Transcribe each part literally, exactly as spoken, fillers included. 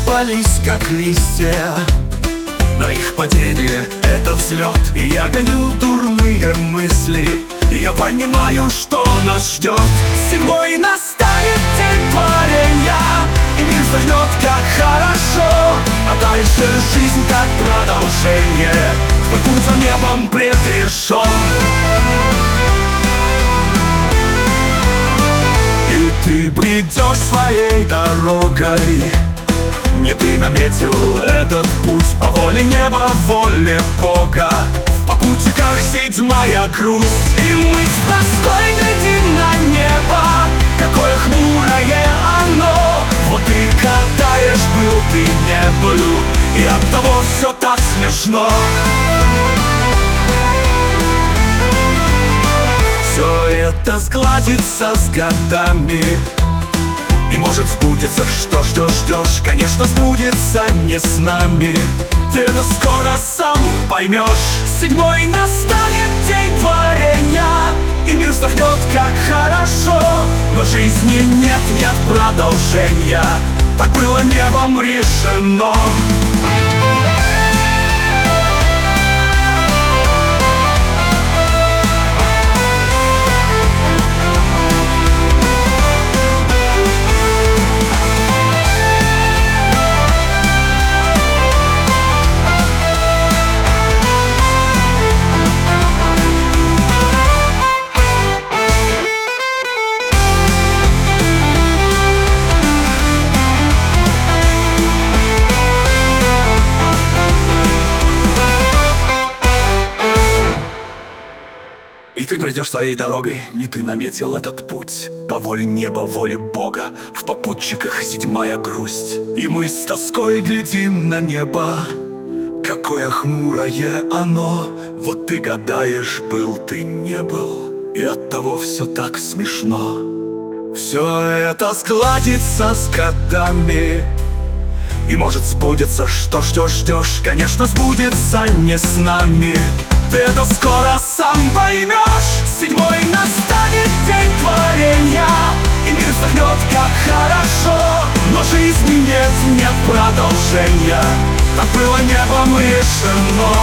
рассыпались, как листья. Но их падение — это взлет, и я гоню дурные мысли. И я понимаю, что нас ждет. Седьмой настанет день творения, и мир вздохнет, как хорошо. А дальше жизнь как продолжение. Твой путь за небом предрешен. И ты придешь своей дорогой. Не ты наметил этот путь по воле неба, воле Бога. В попутчиках седьмая грусть, и мы с тоской глядим на небо. Какое хмурое оно. Вот ты катаешь, был ты не был, и от того все так смешно. Все это сгладится с годами, и может сбудется, что ждешь, ждешь. Конечно, сбудется не с нами. Ты это скоро сам поймешь. Седьмой настанет день творения, и мир вздохнет, как хорошо. Но жизни нет, нет продолжения. Так было небом решено. И ты пройдешь своей дорогой, не ты наметил этот путь. По воле неба, воле Бога, в попутчиках седьмая грусть. И мы с тоской глядим на небо. Какое хмурое оно. Вот ты гадаешь, был ты не был, и оттого все так смешно. Все это сгладится с годами, и может сбудется, что ждешь, ждешь. Конечно, сбудется не с нами. Ты это скоро сам поймешь. Седьмой настанет день творения, и мир вздохнет, как хорошо. Но жизни нет, нет продолжения. Так было небом решено.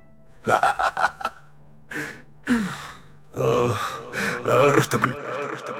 Ах, ах,